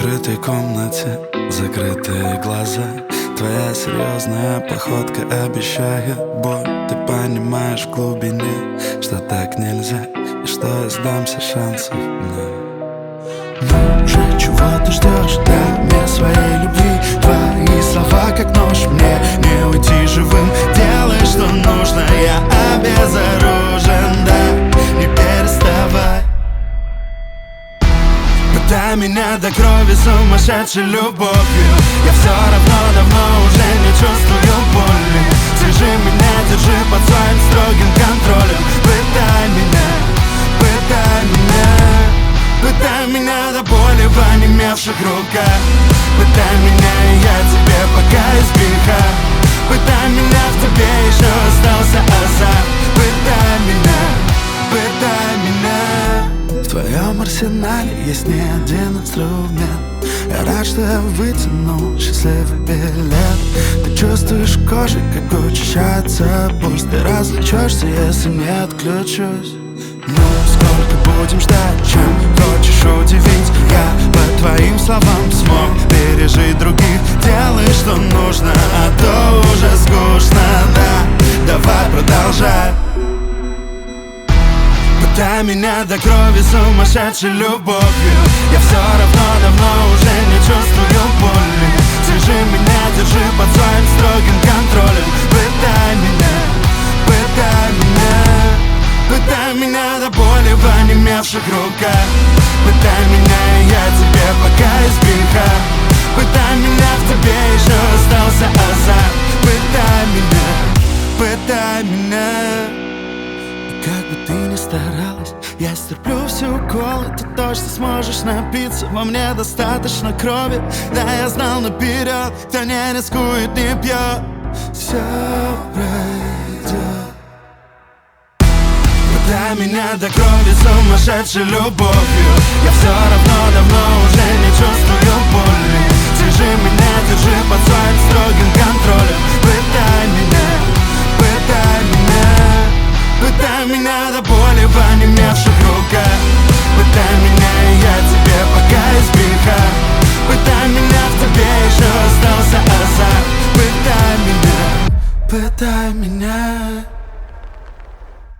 закрытой комнате, закрытые глаза. Твоя серьезная походка обещает боль. Ты понимаешь в глубине, что так нельзя, и что я сдамся шансов. Ну же, чего ты ждешь? Дай мне своей любви. Твои слова как нож, мне не уйти живым. Делай, что нужно, я обезоружен, да, не переставай. Пытай меня до крови сумасшедшей любовью. Я все равно давно уже не чувствую боли. Свяжи меня, держи под своим строгим контролем. Пытай меня, пытай меня. Пытай меня до боли в онемевших руках. Пытай меня, и я тебе пока из греха. Пытай меня, в тебе еще остался азарт. Пытай меня, пытай меня. В твоем арсенале есть не один инструмент. Я рад, что я вытянул счастливый билет. Ты чувствуешь кожей, как учащается пульс. Ты развлечешься, если не отключусь. Ну, сколько будем ждать, чем хочешь удивить? Я по твоим словам смог пережить других. Делай, что нужно, а то уже скучно, да. Давай продолжай. Пытай меня до крови сумасшедшей любовью. Я все равно давно уже не чувствую боли. Свяжи меня, держи под своим строгим контролем. Пытай меня, пытай меня. Пытай меня до боли в онемевших руках. Пытай меня, и я тебе пока из греха. Пытай меня, в тебе еще остался азарт. Пытай меня, пытай меня. И как бы ты ни старалась, я стерплю все уколы. Ты точно сможешь напиться, во мне достаточно крови. Да, я знал наперед, кто не рискует, не пьет. Все пройдет. Пытай меня до крови сумасшедшей любовью. Я все равно давно уже не чувствую